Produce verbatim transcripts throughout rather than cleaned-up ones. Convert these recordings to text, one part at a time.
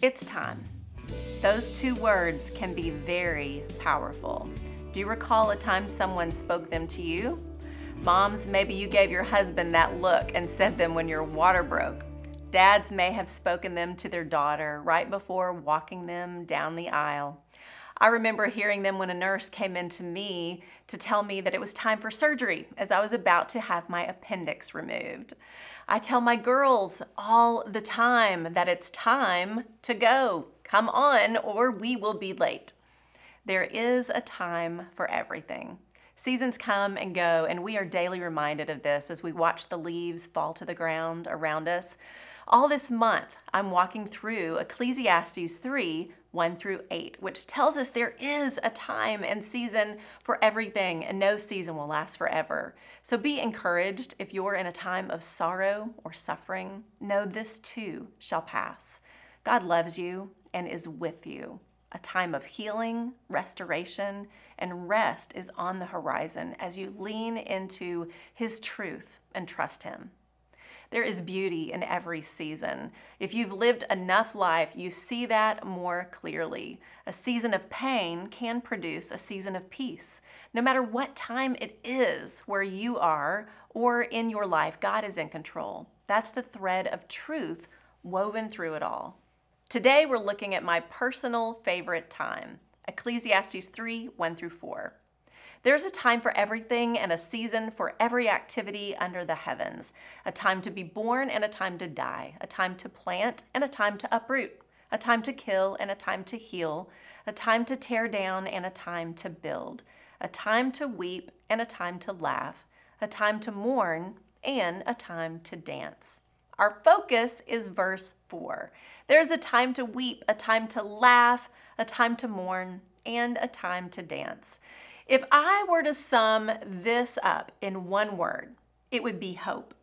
It's time. Those two words can be very powerful. Do you recall a time someone spoke them to you? Moms, maybe you gave your husband that look and said them when your water broke. Dads may have spoken them to their daughter right before walking them down the aisle. I remember hearing them when a nurse came in to me to tell me that it was time for surgery as I was about to have my appendix removed. I tell my girls all the time that it's time to go. Come on, or we will be late. There is a time for everything. Seasons come and go, and we are daily reminded of this as we watch the leaves fall to the ground around us. All this month, I'm walking through Ecclesiastes three, one through eight, which tells us there is a time and season for everything, and no season will last forever. So be encouraged if you're in a time of sorrow or suffering. Know this too shall pass. God loves you and is with you. A time of healing, restoration, and rest is on the horizon as you lean into His truth and trust Him. There is beauty in every season. If you've lived enough life, you see that more clearly. A season of pain can produce a season of peace. No matter what time it is where you are or in your life, God is in control. That's the thread of truth woven through it all. Today, we're looking at my personal favorite time, Ecclesiastes three, one through four. There's a time for everything and a season for every activity under the heavens, a time to be born and a time to die, a time to plant and a time to uproot, a time to kill and a time to heal, a time to tear down and a time to build, a time to weep and a time to laugh, a time to mourn and a time to dance. Our focus is verse four. There's a time to weep, a time to laugh, a time to mourn, and a time to dance. If I were to sum this up in one word, it would be hope.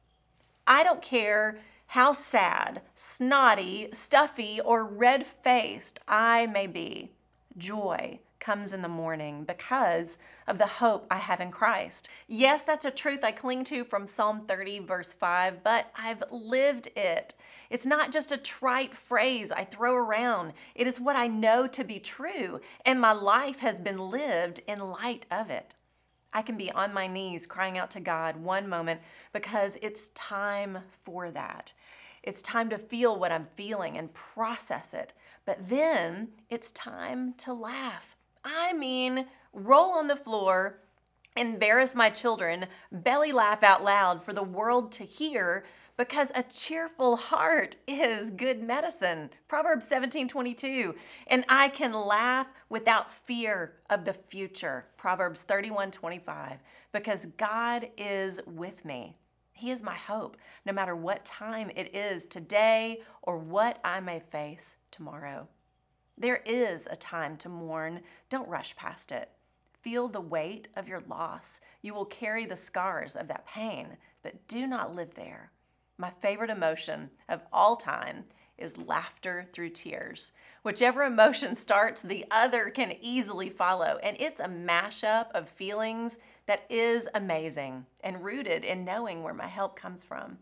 I don't care how sad, snotty, stuffy, or red-faced I may be. Joy comes in the morning because of the hope I have in Christ. Yes, that's a truth I cling to from Psalm thirty, verse five, but I've lived it. It's not just a trite phrase I throw around. It is what I know to be true, and my life has been lived in light of it. I can be on my knees crying out to God one moment because it's time for that. It's time to feel what I'm feeling and process it. But then it's time to laugh. I mean, roll on the floor, embarrass my children, belly laugh out loud for the world to hear, because a cheerful heart is good medicine. Proverbs seventeen twenty-two. And I can laugh without fear of the future. Proverbs thirty-one twenty-five. Because God is with me. He is my hope, no matter what time it is today or what I may face tomorrow. There is a time to mourn. Don't rush past it. Feel the weight of your loss. You will carry the scars of that pain, but do not live there. My favorite emotion of all time is laughter through tears. Whichever emotion starts, the other can easily follow, and it's a mashup of feelings that is amazing and rooted in knowing where my help comes from.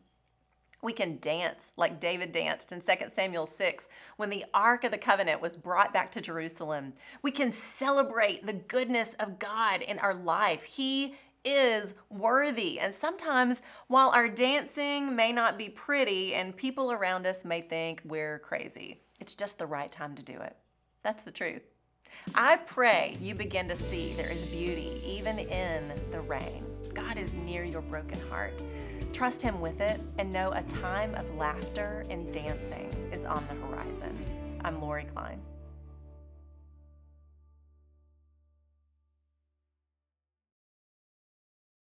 We can dance like David danced in Second Samuel six when the Ark of the Covenant was brought back to Jerusalem. We can celebrate the goodness of God in our life. He is worthy. And sometimes while our dancing may not be pretty and people around us may think we're crazy, it's just the right time to do it. That's the truth. I pray you begin to see there is beauty even in the rain. God is near your broken heart. Trust Him with it and know a time of laughter and dancing is on the horizon. I'm Lori Klein.